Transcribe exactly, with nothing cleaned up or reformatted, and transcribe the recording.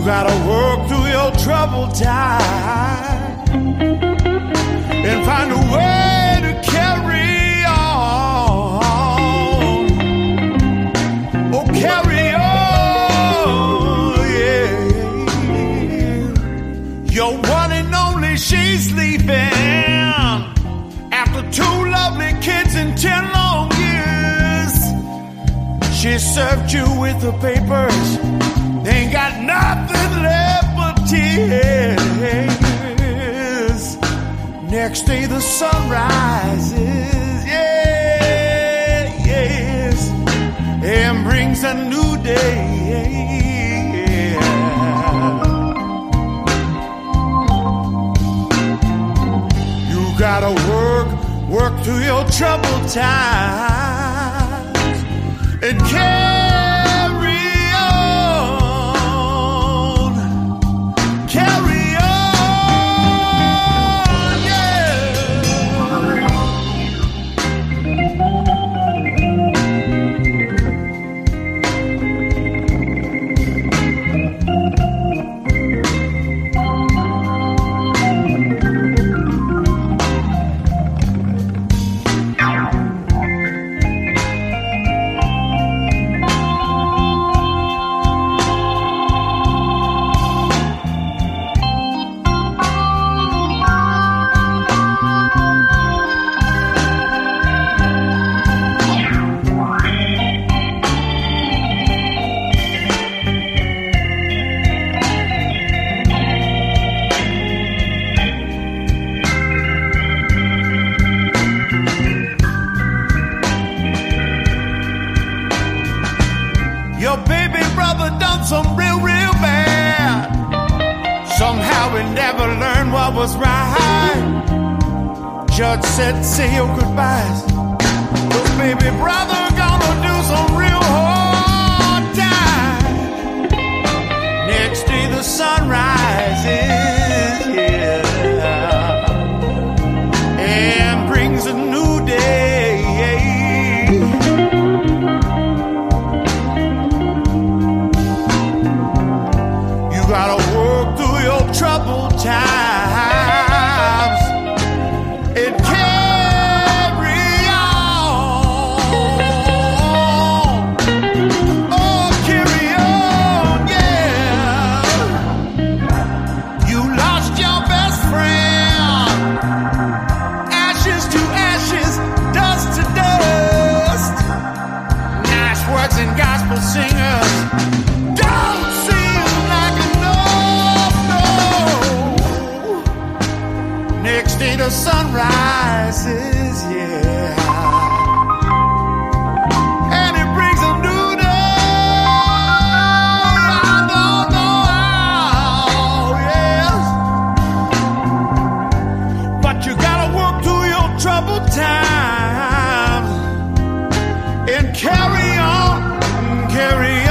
gotta work through your troubled time and find a way to carry on. Oh, carry on, yeah. Your one and only, she's leaving after two lovely kids in ten long years. She served you with the papers. They ain't got nothing left but tears. Next day the sun rises, yeah, yes, and brings a new day. You gotta work, work through your troubled times and carry your baby brother done some real, real bad. Somehow he never learned what was right. Judge said, say your goodbyes. Your baby brother gonna do some real hard time. Next day the sun rises, yeah, and brings a new day. You gotta work through your troubled times and carry on. Oh, carry on, yeah. You lost your best friend. Ashes to ashes, dust to dust. Nice words and gospel singers don't seem like enough, no. Next day the sun rises, yeah, and it brings a new day. I don't know how, yes, but you gotta work through your troubled times and carry on, carry on.